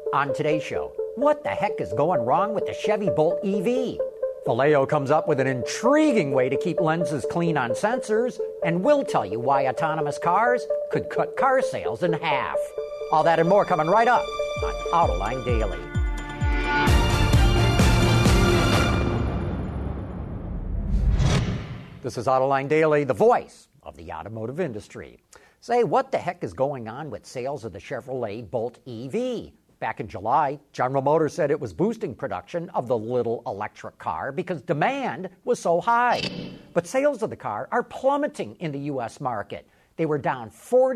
On today's show, what the heck is going wrong with the Chevy Bolt EV? Vallejo comes up with an intriguing way to keep lenses clean on sensors, and we'll tell you why autonomous cars could cut car sales in half. All that and more coming right up on Autoline Daily. This is Autoline Daily, the voice of the automotive industry. Say, what the heck is going on with sales of the Chevrolet Bolt EV? Back in July, General Motors said it was boosting production of the little electric car because demand was so high. But sales of the car are plummeting in the U.S. market. They were down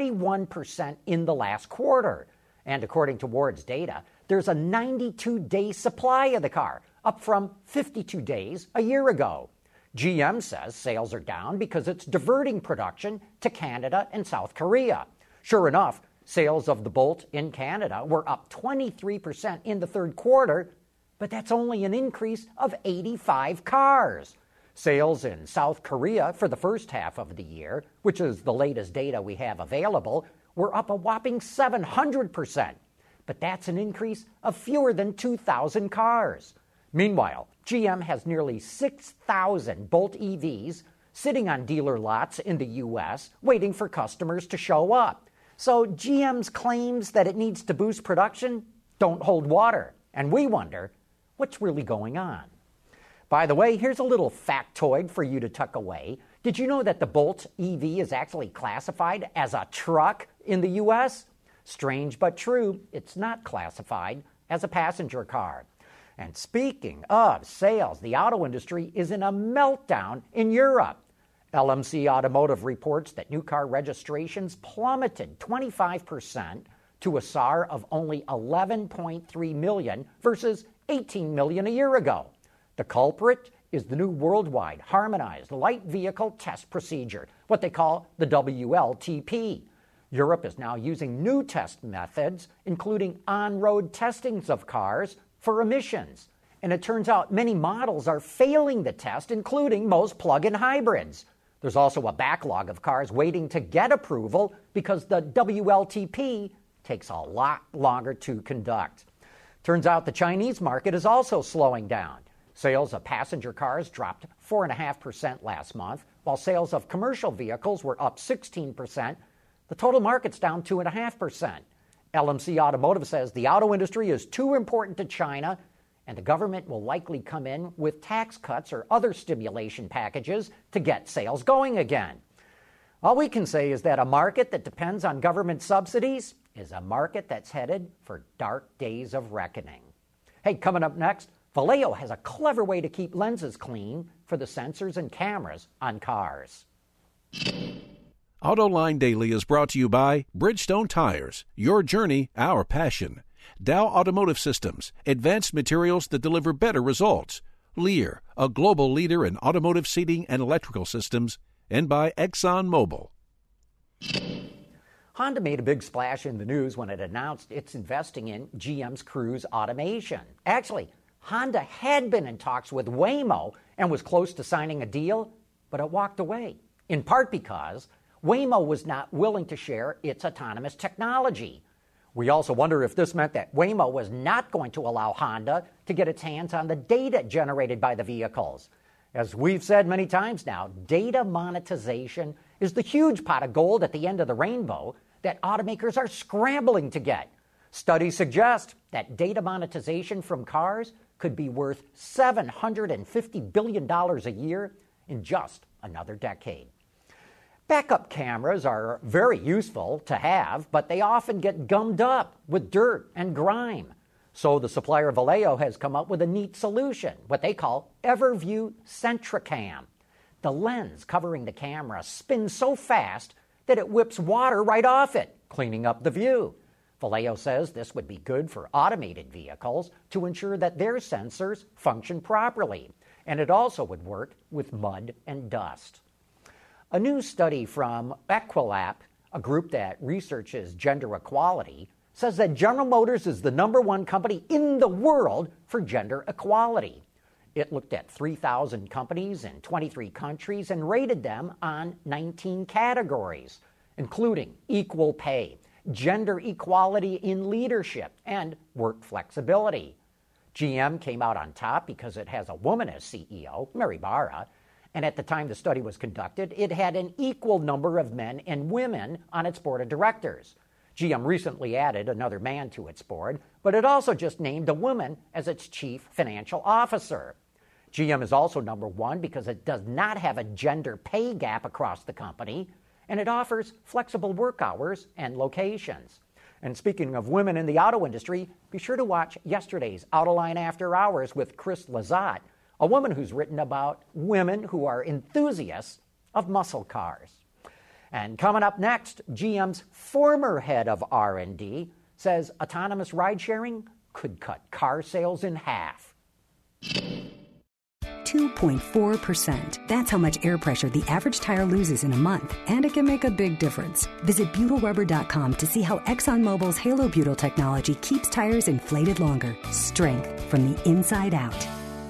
41% in the last quarter. And according to Ward's data, there's a 92-day supply of the car, up from 52 days a year ago. GM says sales are down because it's diverting production to Canada and South Korea. Sure enough, sales of the Bolt in Canada were up 23% in the third quarter, but that's only an increase of 85 cars. Sales in South Korea for the first half of the year, which is the latest data we have available, were up a whopping 700%. But that's an increase of fewer than 2,000 cars. Meanwhile, GM has nearly 6,000 Bolt EVs sitting on dealer lots in the U.S. waiting for customers to show up. So GM's claims that it needs to boost production don't hold water. And we wonder, what's really going on? By the way, here's a little factoid for you to tuck away. Did you know that the Bolt EV is actually classified as a truck in the U.S.? Strange but true, it's not classified as a passenger car. And speaking of sales, the auto industry is in a meltdown in Europe. LMC Automotive reports that new car registrations plummeted 25% to a SAAR of only 11.3 million versus 18 million a year ago. The culprit is the new worldwide harmonized light vehicle test procedure, what they call the WLTP. Europe is now using new test methods, including on-road testings of cars for emissions. And it turns out many models are failing the test, including most plug-in hybrids. There's also a backlog of cars waiting to get approval because the WLTP takes a lot longer to conduct. Turns out the Chinese market is also slowing down. Sales of passenger cars dropped 4.5% last month, while sales of commercial vehicles were up 16%. The total market's down 2.5%. LMC Automotive says the auto industry is too important to China, and the government will likely come in with tax cuts or other stimulation packages to get sales going again. All we can say is that a market that depends on government subsidies is a market that's headed for dark days of reckoning. Hey, coming up next, Vallejo has a clever way to keep lenses clean for the sensors and cameras on cars. Autoline Daily is brought to you by Bridgestone Tires, your journey, our passion. Dow Automotive Systems, advanced materials that deliver better results. Lear, a global leader in automotive seating and electrical systems. And by ExxonMobil. Honda made a big splash in the news when it announced it's investing in GM's Cruise automation. Actually, Honda had been in talks with Waymo and was close to signing a deal, but it walked away, in part because Waymo was not willing to share its autonomous technology. We also wonder if this meant that Waymo was not going to allow Honda to get its hands on the data generated by the vehicles. As we've said many times now, data monetization is the huge pot of gold at the end of the rainbow that automakers are scrambling to get. Studies suggest that data monetization from cars could be worth $750 billion a year in just another decade. Backup cameras are very useful to have, but they often get gummed up with dirt and grime. So the supplier Vallejo has come up with a neat solution, what they call EverView Centricam. The lens covering the camera spins so fast that it whips water right off it, cleaning up the view. Vallejo says this would be good for automated vehicles to ensure that their sensors function properly, and it also would work with mud and dust. A new study from Equilab, a group that researches gender equality, says that General Motors is the #1 company in the world for gender equality. It looked at 3,000 companies in 23 countries and rated them on 19 categories, including equal pay, gender equality in leadership and work flexibility. GM came out on top because it has a woman as CEO, Mary Barra, and at the time the study was conducted, it had an equal number of men and women on its board of directors. GM recently added another man to its board, but it also just named a woman as its chief financial officer. GM is also number one because it does not have a gender pay gap across the company, and it offers flexible work hours and locations. And speaking of women in the auto industry, be sure to watch yesterday's Autoline After Hours with Chris Lazat, a woman who's written about women who are enthusiasts of muscle cars. And coming up next, GM's former head of R&D says autonomous ride-sharing could cut car sales in half. 2.4%. That's how much air pressure the average tire loses in a month, and it can make a big difference. Visit ButylRubber.com to see how ExxonMobil's Halo Butyl technology keeps tires inflated longer. Strength from the inside out.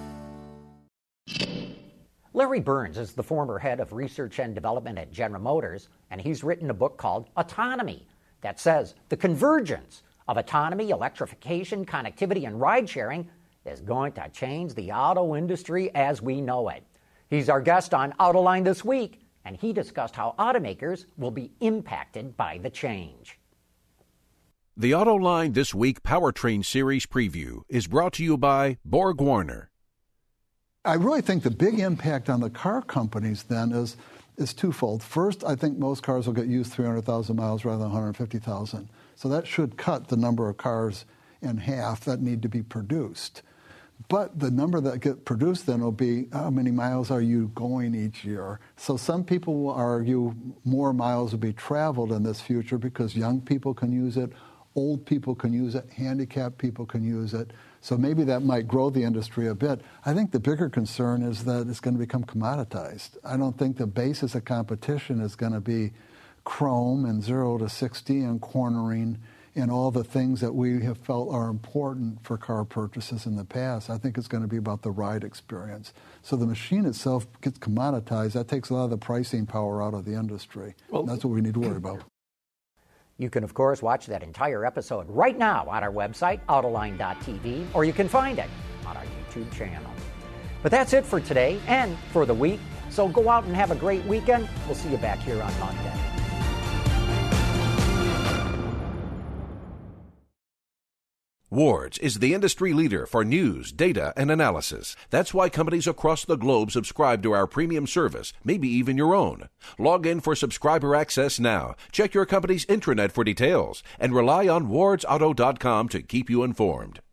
Larry Burns is the former head of research and development at General Motors, and he's written a book called Autonomy that says the convergence of autonomy, electrification, connectivity, and ride-sharing is going to change the auto industry as we know it. He's our guest on Autoline this week, and he discussed how automakers will be impacted by the change. The Autoline This Week Powertrain Series preview is brought to you by Borg Warner. I really think the big impact on the car companies then is twofold. First, I think most cars will get used 300,000 miles rather than 150,000. So that should cut the number of cars in half that need to be produced. But the number that get produced then will be how many miles are you going each year. So some people will argue more miles will be traveled in this future because young people can use it, old people can use it, handicapped people can use it. So maybe that might grow the industry a bit. I think the bigger concern is that it's going to become commoditized. I don't think the basis of competition is going to be chrome and 0 to 60 and cornering and all the things that we have felt are important for car purchases in the past. I think it's going to be about the ride experience. So the machine itself gets commoditized. That takes a lot of the pricing power out of the industry. Well, that's what we need to worry about. You can, of course, watch that entire episode right now on our website, Autoline.tv, or you can find it on our YouTube channel. But that's it for today and for the week. So go out and have a great weekend. We'll see you back here on Monday. Wards is the industry leader for news, data, and analysis. That's why companies across the globe subscribe to our premium service, maybe even your own. Log in for subscriber access now. Check your company's intranet for details and rely on wardsauto.com to keep you informed.